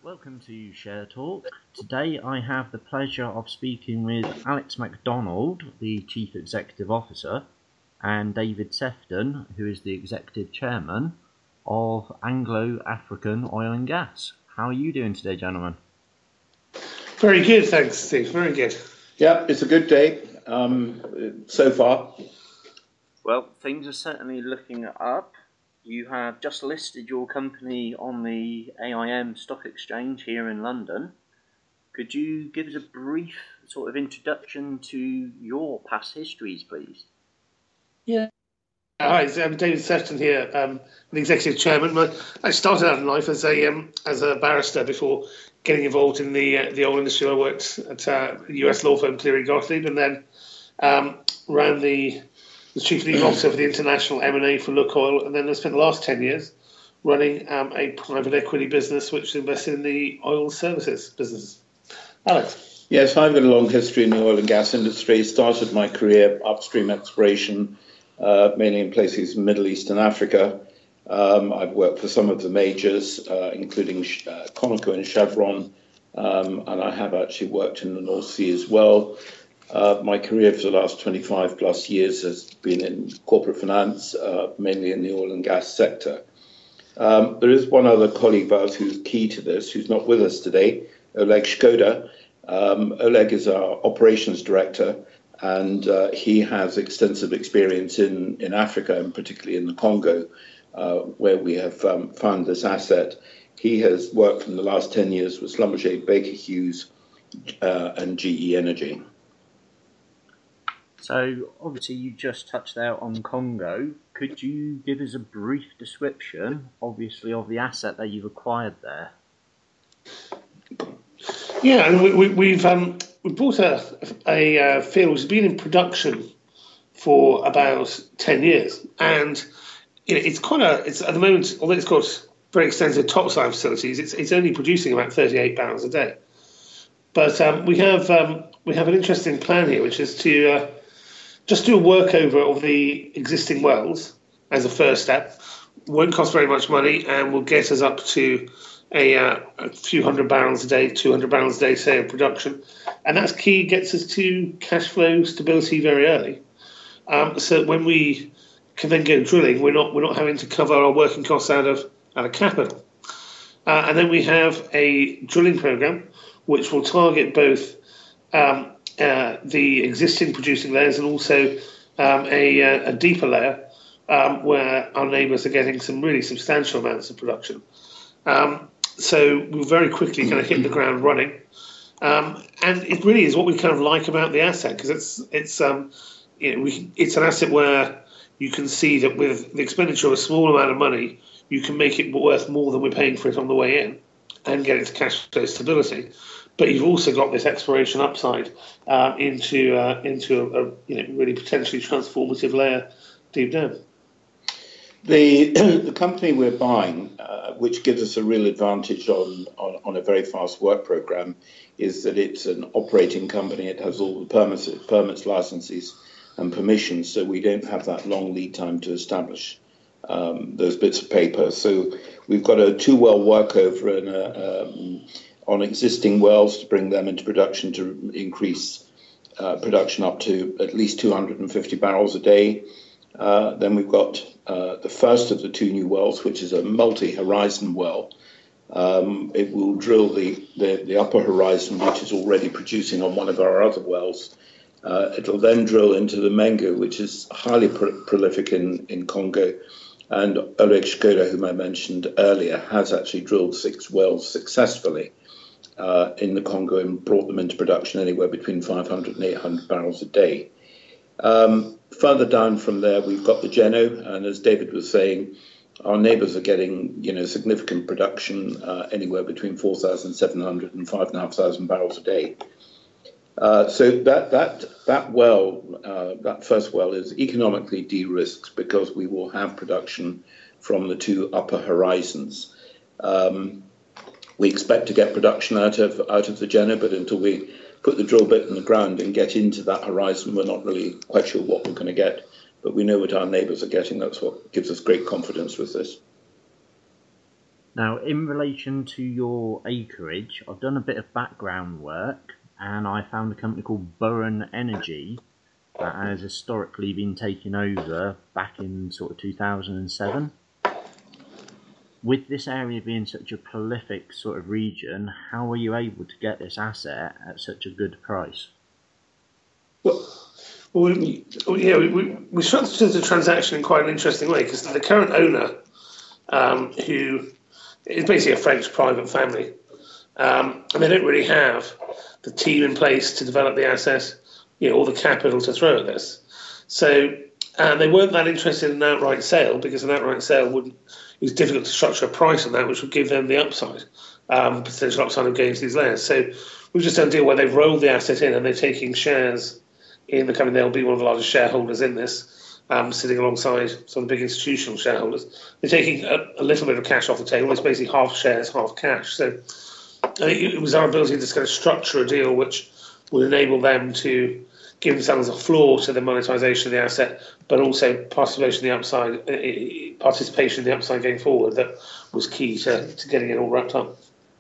Welcome to Share Talk. Today I have the pleasure of speaking with Alex MacDonald, the Chief Executive Officer, and David Sefton, who is the Executive Chairman of Anglo African Oil and Gas. How are you doing today, gentlemen? Very good, thanks, Steve. Very good. Yeah, it's a good day so far. Well, things are certainly looking up. You have just listed your company on the AIM stock exchange here in London. Could you give us a brief sort of introduction to your past histories, please? Yeah. Hi, I'm David Sefton here, the Executive Chairman. I started out in life as a barrister before getting involved in the oil industry. I worked at a US law firm, Cleary Gottlieb, and then ran the Chief Legal Officer for the International M&A for Lukoil, and then I spent the last 10 years running a private equity business which invested in the oil services business. Alex? Yes, I've got a long history in the oil and gas industry. Started my career upstream exploration, mainly in places in Middle East and Africa. I've worked for some of the majors, including Conoco and Chevron, and I have actually worked in the North Sea as well. My career for the last 25 plus years has been in corporate finance, mainly in the oil and gas sector. There is one other colleague of ours who's key to this, who's not with us today, Oleg Shkoda. Oleg is our operations director, and he has extensive experience in Africa, and particularly in the Congo, where we have found this asset. He has worked for the last 10 years with Schlumberger, Baker Hughes, and GE Energy. So, obviously, you just touched out on Congo. Could you give us a brief description, obviously, of the asset that you've acquired there? Yeah, and we bought a field which has been in production for about 10 years, and it's at the moment, although it's got very extensive topside facilities, it's only producing about 38 barrels a day. But we have an interesting plan here, which is to just do a workover of the existing wells as a first step. Won't cost very much money and will get us up to a few hundred barrels a day, 200 barrels a day, say, of production. And that's key, gets us to cash flow stability very early. So when we can then go drilling, we're not having to cover our working costs out of capital. And then we have a drilling program which will target both the existing producing layers and also a deeper layer where our neighbours are getting some really substantial amounts of production. So we're very quickly going to hit the ground running. And it really is what we kind of like about the asset, because it's an asset where you can see that with the expenditure of a small amount of money, you can make it worth more than we're paying for it on the way in and get it to cash flow stability. But you've also got this exploration upside into a really potentially transformative layer deep down. The company we're buying, which gives us a real advantage on a very fast work program, is that it's an operating company. It has all the permits, licenses, and permissions, so we don't have that long lead time to establish those bits of paper. So we've got a 2-well workover and on existing wells to bring them into production to increase production up to at least 250 barrels a day. Then we've got the first of the 2 new wells, which is a multi-horizon well. It will drill the upper horizon, which is already producing on one of our other wells. It'll then drill into the Mengo, which is highly prolific in Congo. And Oleg Shkoda, whom I mentioned earlier, has actually drilled 6 wells successfully in the Congo and brought them into production anywhere between 500 and 800 barrels a day. Further down from there, we've got the Geno, and as David was saying, our neighbours are getting significant production, anywhere between 4,700 and 5,500 barrels a day. So that well, that first well, is economically de-risked because we will have production from the 2 upper horizons. We expect to get production out of the Geno, but until we put the drill bit in the ground and get into that horizon, we're not really quite sure what we're going to get. But we know what our neighbours are getting. That's what gives us great confidence with this. Now, in relation to your acreage, I've done a bit of background work and I found a company called Burren Energy that has historically been taken over back in sort of 2007. With this area being such a prolific sort of region, how were you able to get this asset at such a good price? Well, we structured the transaction in quite an interesting way because the current owner, who is basically a French private family, and they don't really have the team in place to develop the asset, all the capital to throw at this. So they weren't that interested in an outright sale because an outright sale it was difficult to structure a price on that, which would give them the upside, potential upside of getting to these layers. So we've just done a deal where they've rolled the asset in and they're taking shares in the company. They'll be one of the largest shareholders in this, sitting alongside some of the big institutional shareholders. They're taking a little bit of cash off the table. It's basically half shares, half cash. So I think it was our ability to just kind of structure a deal which would enable them to give themselves a floor to the monetization of the asset, but also participation in the upside going forward that was key to getting it all wrapped up.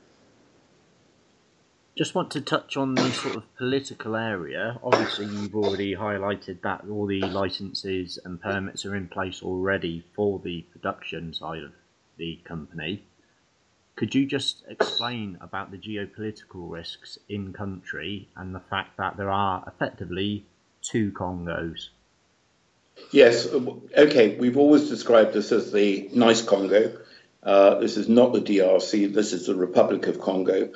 Just want to touch on the sort of political area. Obviously, you've already highlighted that all the licenses and permits are in place already for the production side of the company. Could you just explain about the geopolitical risks in country and the fact that there are effectively two Congos? Yes, okay, we've always described this as the nice Congo. This is not the DRC, this is the Republic of Congo.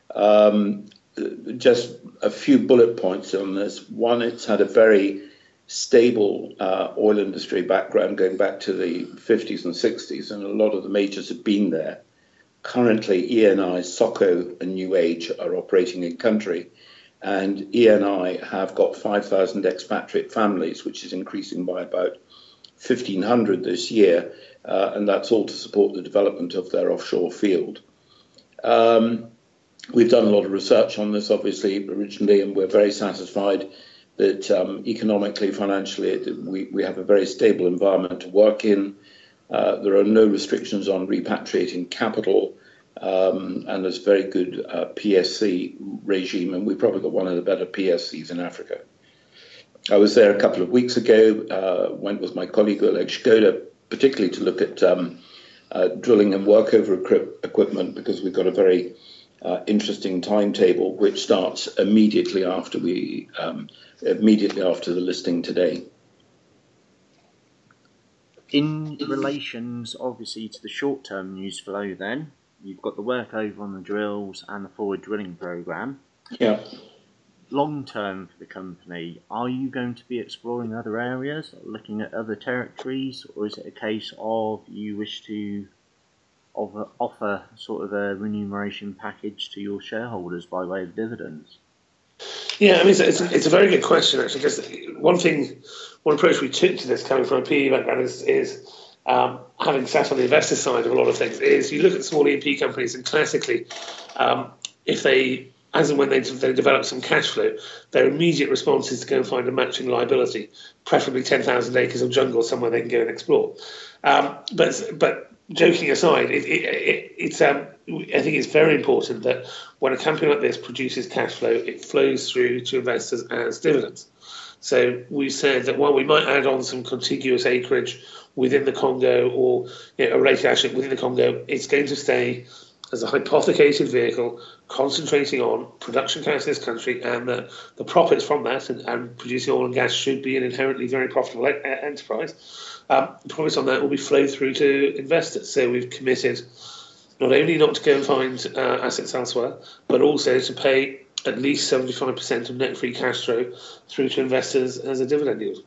Just a few bullet points on this. One, it's had a very stable oil industry background going back to the 50s and 60s, and a lot of the majors have been there. Currently, ENI, SOCO, and New Age are operating in country, and ENI have got 5,000 expatriate families, which is increasing by about 1,500 this year, and that's all to support the development of their offshore field. We've done a lot of research on this, obviously, originally, and we're very satisfied that economically, financially, we have a very stable environment to work in. There are no restrictions on repatriating capital, and there's very good PSC regime, and we've probably got one of the better PSCs in Africa. I was there a couple of weeks ago, went with my colleague Oleg Shkoda, particularly to look at drilling and workover equipment, because we've got a very interesting timetable which starts immediately after the listing today. In relations, obviously, to the short-term news flow, then you've got the work over on the drills and the forward drilling program. Yeah. Long-term for the company, are you going to be exploring other areas, looking at other territories, or is it a case of you wish to offer sort of a remuneration package to your shareholders by way of dividends? Yeah, I mean, it's a very good question, actually, because one approach we took to this, coming from a PE background, is having sat on the investor side of a lot of things, is you look at small E&P companies, and classically, if they, as and when they develop some cash flow, their immediate response is to go and find a matching liability, preferably 10,000 acres of jungle somewhere they can go and explore. But joking aside, I think it's very important that when a company like this produces cash flow, it flows through to investors as dividends. So we've said that while we might add on some contiguous acreage within the Congo, or a related asset within the Congo, it's going to stay as a hypothecated vehicle concentrating on production cash in this country, and the profits from that and producing oil and gas should be an inherently very profitable enterprise. The profits on that will be flowed through to investors. So we've committed not only not to go and find assets elsewhere, but also to pay at least 75% of net free cash flow through to investors as a dividend yield.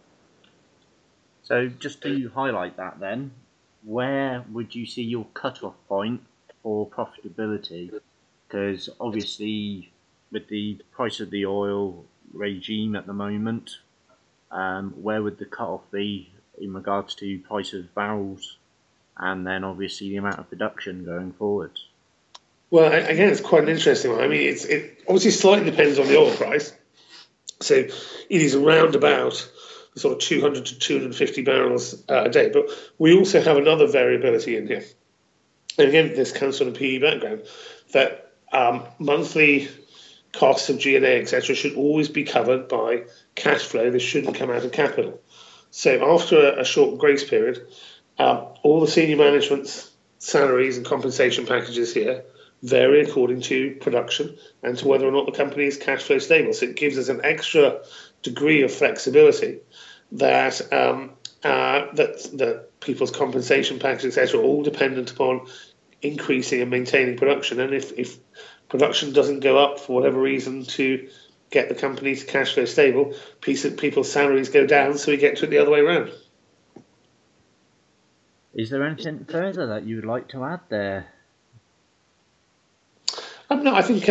So just to highlight that then, where would you see your cut-off point for profitability? Because obviously with the price of the oil regime at the moment, where would the cut-off be in regards to price of barrels and then obviously the amount of production going forward? Well, again, it's quite an interesting one. I mean, it obviously slightly depends on the oil price. So it is around about sort of 200 to 250 barrels a day. But we also have another variability in here. and again, this comes from a PE background, that monthly costs of G&A, etc., should always be covered by cash flow. This shouldn't come out of capital. So after a short grace period, all the senior management's salaries and compensation packages here vary according to production and to whether or not the company is cash flow stable. So it gives us an extra degree of flexibility that that people's compensation packages, etc., are all dependent upon increasing and maintaining production. And if production doesn't go up for whatever reason to get the company to cash flow stable, people's salaries go down, so we get to it the other way around. Is there anything further that you would like to add there? No, I think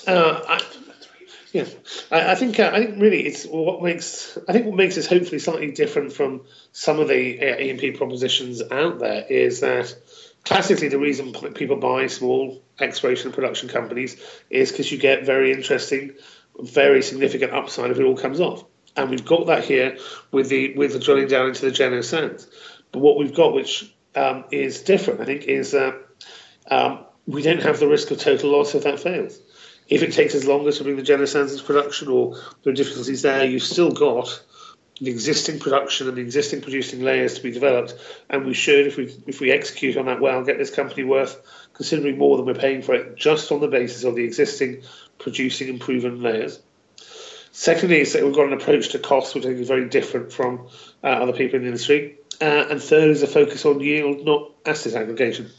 I think really it's what makes this hopefully slightly different from some of the E&P propositions out there is that classically the reason people buy small exploration and production companies is because you get very interesting, very significant upside if it all comes off, and we've got that here with the drilling down into the Genno sands. But what we've got, which is different, I think, is that we don't have the risk of total loss if that fails. If it takes us longer to bring the Genno sands into production, or there are difficulties there, you've still got the existing production and the existing producing layers to be developed, and we should, if we execute on that well, get this company worth considerably more than we're paying for it, just on the basis of the existing producing and proven layers. Secondly, is that we've got an approach to cost which I think is very different from other people in the industry. And third is a focus on yield, not asset aggregation.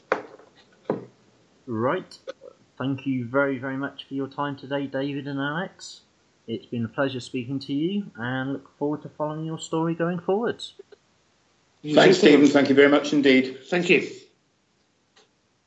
Right. Thank you very, very much for your time today, David and Alex. It's been a pleasure speaking to you, and look forward to following your story going forwards. Thanks, Stephen. Thank you very much indeed. Thank you.